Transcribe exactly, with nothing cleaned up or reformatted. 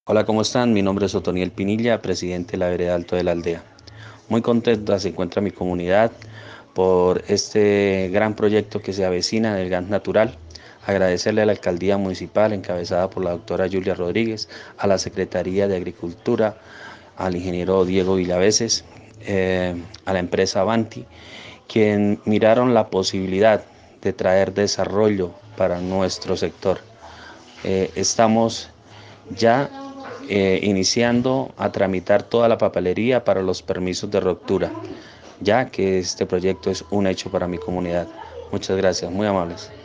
Hola, ¿cómo están? Mi nombre es Otoniel Pinilla, presidente de la Vereda Alto de la Aldea. Muy contenta se encuentra mi comunidad por este gran proyecto que se avecina del gas natural. Agradecerle a la alcaldía municipal encabezada por la doctora Julia Rodríguez, a la Secretaría de Agricultura, al ingeniero Diego Villaveses, eh, a la empresa Avanti, quien miraron la posibilidad de traer desarrollo para nuestro sector. Eh, estamos ya eh, iniciando a tramitar toda la papelería para los permisos de ruptura, ya que este proyecto es un hecho para mi comunidad. Muchas gracias, muy amables.